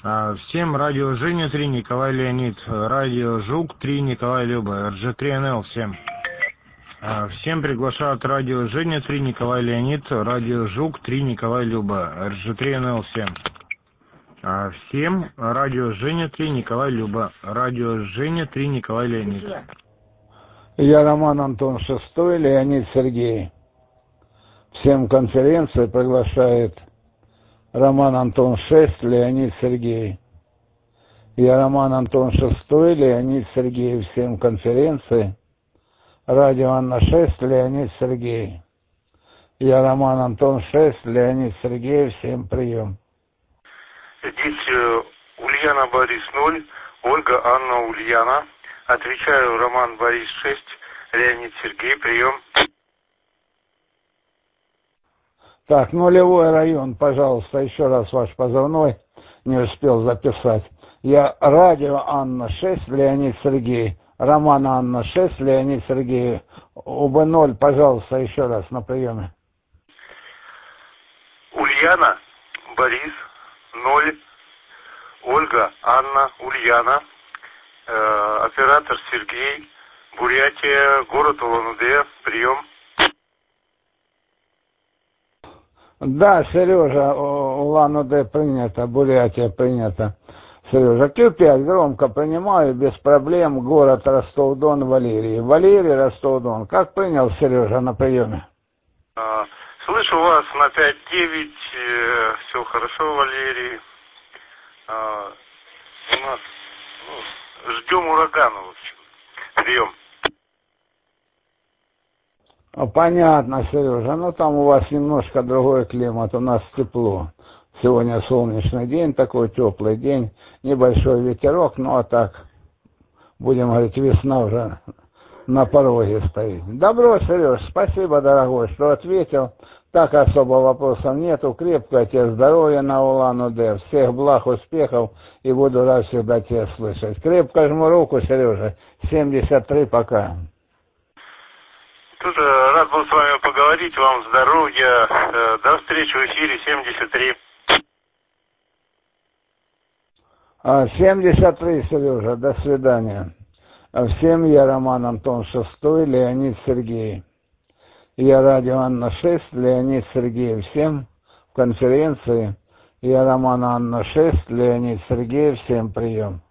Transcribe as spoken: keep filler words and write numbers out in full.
Всем радио Женя три, Николай Леонид, радио Жук три, Николай Люба, эр джи три эн эл всем. Всем приглашают радио Женя три, Николай Леонид, радио Жук три, Николай Люба, эр джи три эн эл всем. Всем радио Женя три, Николай Люба, радио Женя три, Николай Леонид. Я Роман Антон шестой, Леонид Сергей. Всем конференции приглашает Роман Антон шесть, Леонид Сергей. Я Роман Антон шестой, Леонид Сергей. Всем конференции. Радио Анна шесть, Леонид Сергей. Я Роман Антон шесть, Леонид Сергей. Всем прием. Здесь э, Ульяна Борис ноль, Ольга Анна Ульяна. Отвечаю, Роман Борис шесть, Леонид Сергей. Прием. Так, нулевой район, пожалуйста, еще раз ваш позывной, не успел записать. Я радио Анна шесть, Леонид Сергей. Роман Анна шесть, Леонид Сергей. УБ ноль, пожалуйста, еще раз на приеме. Ульяна Борис ноль, Ольга Анна Ульяна. Э, оператор Сергей, Бурятия, город Улан-Удэ. Прием. Да, Сережа, Улан-Удэ принято, Бурятия принято. Сережа, Q пять громко принимаю, без проблем, город Ростов-Дон, Валерий. Валерий, Ростов-Дон. Как принял, Сережа, на приеме? А, слышу вас на пять девять, э, все хорошо, Валерий. А, у нас ну, ждем урагана, в общем. Прием. Понятно, Сережа. Ну, там у вас немножко другой климат, у нас тепло. Сегодня солнечный день, такой теплый день, небольшой ветерок, ну, а так, будем говорить, весна уже на пороге стоит. Добро, Сереж, спасибо, дорогой, что ответил. Так особо вопросов нету. Крепкое тебе здоровья на Улан-Удэ. Всех благ, успехов, и буду рад всегда тебя слышать. Крепко жму руку, Сережа. семьдесят три, пока. Тоже рад был с вами поговорить. Вам здоровья. До встречи в эфире семьдесят три. семьдесят три, Сережа. До свидания. Всем я Роман Антон шестой, Леонид Сергей. Я радио Анна шесть, Леонид Сергей. Всем в конференции. Я Роман Анна шесть, Леонид Сергей. Всем прием.